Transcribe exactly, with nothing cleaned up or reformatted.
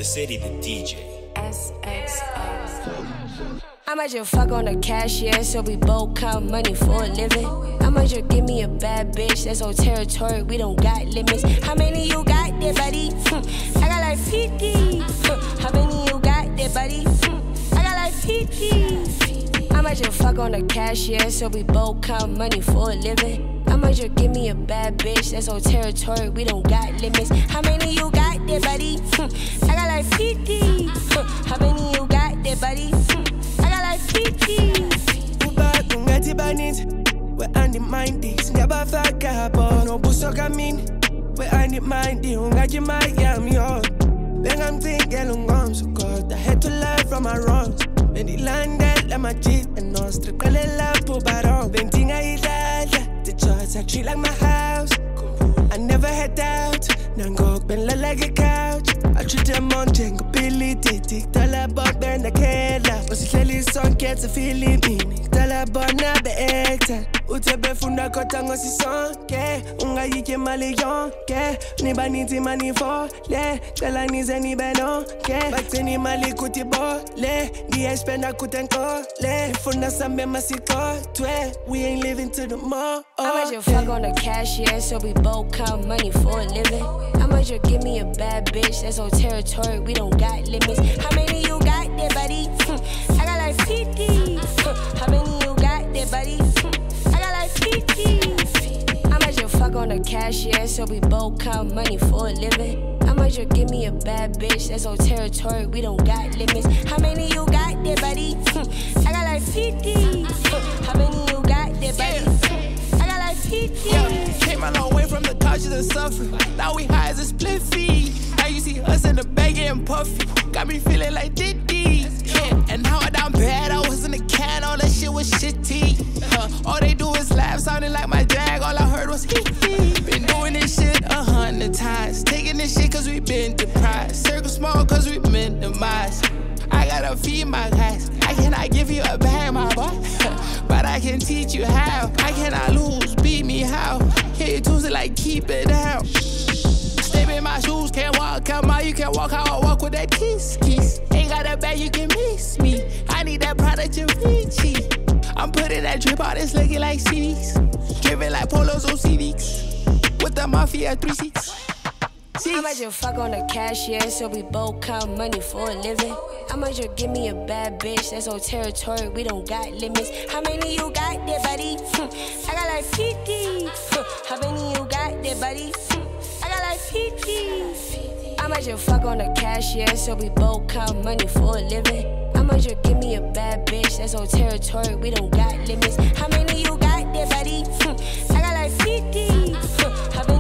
the city, the D J. S X X. I might just fuck on the cashier so we both count money for a living. I might just give me a bad bitch that's on territory, we don't got limits. How many you got there, buddy? Hmm. I got like fifty. Hmm. How many you got there, buddy? Hmm. I got like fifty. I might just fuck on the cashier so we both count money for a living. I might just give me a bad bitch that's on territory, we don't got limits. How many you got there, buddy? Hmm. I got like fifty. Hmm. How many you got there, buddy? Hmm. I got like fifty. Uba kungati banit, we andi mindy. Singaba faka bo no buso kamini. We andi mindy, ungaji Miami yo. Then I'm thinking ungom so cold. I had to learn from my wrongs. When the landed, let my cheat and no strip. Call it love, put barong. Then ting I the judge I treat like my house. I never had doubt. Nangok ben la like a couch. I treat them on Django Billy Tick. Tell about Ben the Kela. Was it clearly son gets a feeling meaning. Tell about na be actor. Utebe funda kotango si son. Ke unga yike mali yon. Ke ni baniti mani for. Le tell ni zeni beno. Ke bakteni mali kuti bo. Le di espenda kutenko. Le funda sambe masiko. Twe we ain't living to the mall. I might just fuck on the cashier so we both count money for a living. I might just give me a bad bitch that's on territory, we don't got limits. How many you got there, buddy? Hmm. I got like fifty. Hmm. How many you got there, buddy? Hmm. I got like fifty. I might just fuck on the cashier so we both count money for a living. I might just give me a bad bitch that's on territory, we don't got limits. How many you got there, buddy? Hmm. I got like fifty. Hmm. How many you got there, buddy? Hmm. I got like fifty. Yeah, came a long way from the couches and suffering. Now we high as a split fee. Now you see us in the bag getting puffy. Got me feeling like Diddy. Yeah, and now I down bad. I was in the can, all that shit was shitty. Uh, all they do is laugh, sounding like my drag. All I heard was hee hee. Been doing this shit a hundred times. Taking this shit cause we been deprived. Circle small cause we minimized. I gotta feed my guys. I cannot give you a bag, my boy. But I can teach you how. I cannot lose, beat me how. Hit you Tuesday like keep it down. Step in my shoes, can't walk out my, you can't walk how I walk with that kiss, kiss. Ain't got a bag, you can miss me. I need that product, you Vinci. I'm putting that drip out, it's looking like C Ds. Driven like Polos or C Ds. With the Mafia three six. I might just fuck on the cashier so we both count money for a living. I might just give me a bad bitch that's on territory, we don't got limits. How many you got there, buddy? Hmm. I got like fifty. Hmm. How many you got there, buddy? Hmm. I got like fifty. I might just fuck on the cashier so we both count money for a living. I might just give me a bad bitch that's on territory, we don't got limits. How many you got there, buddy? Hmm. I got like fifty. Hmm. How many